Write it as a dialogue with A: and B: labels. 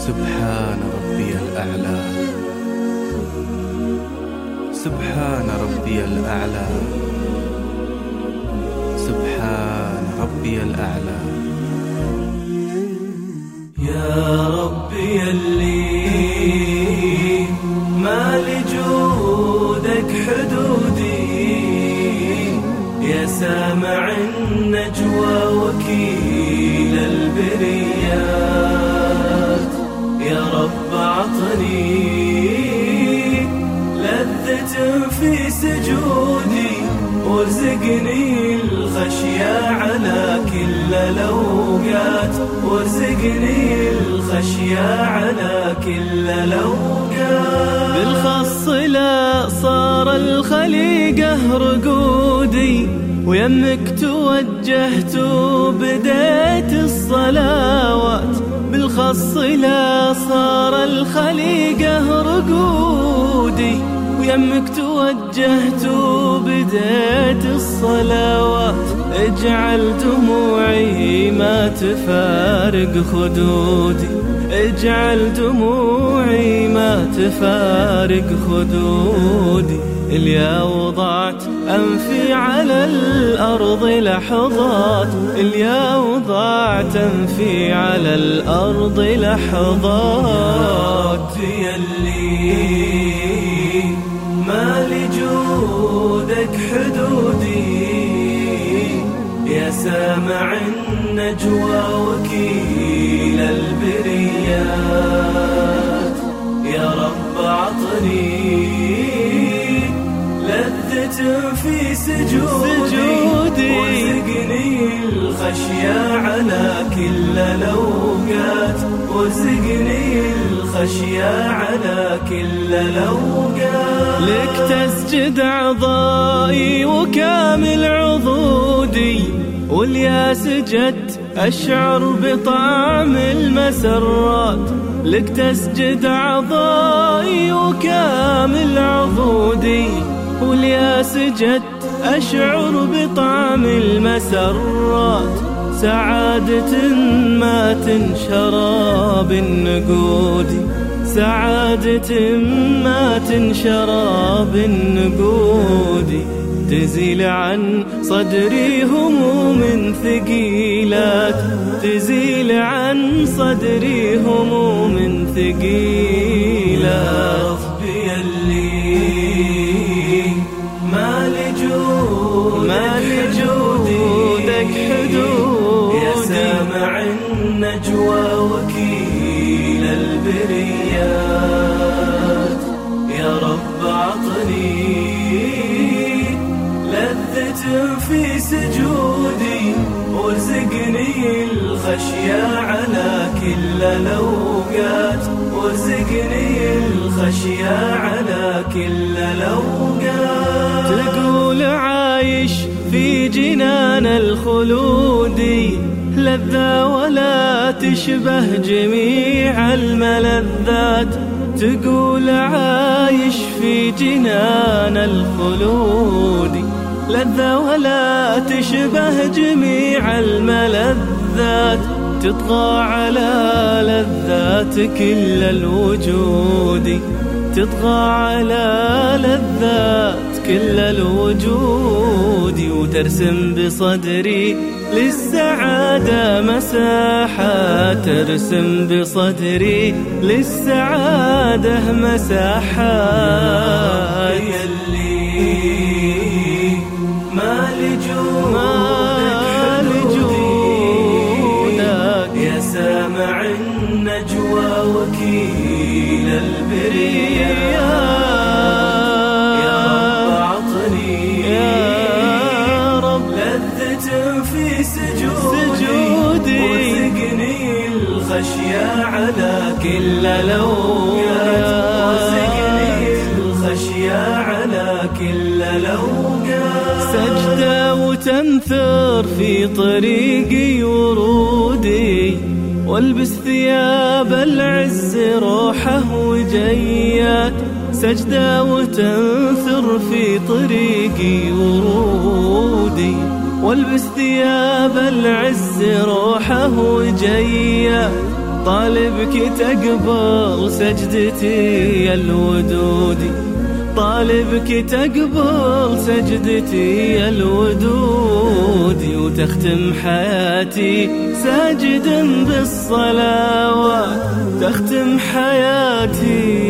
A: سبحان ربي الأعلى، سبحان ربي الأعلى، سبحان ربي الأعلى.
B: يا ربي اللي ما لجودك حدودي، يا سامع النجوى وكيل البريات، يا رب عطني لذة في سجودي، وارزقني الخشية على كل الأوقات، وارزقني الخشية على كل الأوقات.
C: بالخص لا صار الخليقة رقودي، ويمك توجهت وبديت الصلوات. بالخص لا صار الخليقة رقودي، ويمك توجهت وبديت الصلوات. اجعل دموعي ما تفارق خدودي، اجعل دموعي ما تفارق خدودي. اليا وضعت أنفي على الأرض لحظات، اليا وضعت أنفي على الأرض لحظات.
B: يا اللي ما لجودك حدودي، يا سامع النجوى وكيل البريات، يا رب عطني لذة في سجودي، وارزقني الخشية على كل الأوقات، وارزقني الخشية على كل الأوقات.
C: لك تسجد أعضائي وكامل عضودي، واليا سجدت أشعر بطعم المسرات. لك تسجد أعضائي وكامل عضودي، واليا سجدت أشعر بطعم المسرات. سعادة ما تنشرى بالنقود، سعادة ما تنشرى بالنقود. تزيل عن صدري هموم ثقيلات، تزيل عن صدري هموم ثقيلات.
B: ربي اللي ما لجودك حدودي، يا سامع النجوى وكيل البريات، يا رب عطني لذة في سجودي، وارزقني الخشية على كل الأوقات، وارزقني الخشية على كل الأوقات.
C: تقول عايش في جنان الخلود، لذة ولا تشبه جميع الملذات. تقول عايش في جنان الخلود، لذة ولا تشبه جميع الملذات. تطغى على لذات كل الوجود، تطغى على لذات كل الوجود. وترسم بصدري للسعادة مساحات، ترسم بصدري للسعادة مساحات.
B: يا اللي ما لجودك، يا سامع النجوى وكيل البريات، يا رب عطني لذة في سجودي، وارزقني الخشية على كل الأوقات، وارزقني الخشية على كل الأوقات.
C: سجدة وتنثر في طريقي ورودي، والبس ثياب العز روحه وجيات. سجدة وتنثر في طريقي ورودي، والبس ثياب العز روحه وجيات. طالبك تقبل سجدتي يا الودودي، طالبك تقبل سجدتي يا الودودي، وتختم حياتي ساجدا بالصلوات، تختم حياتي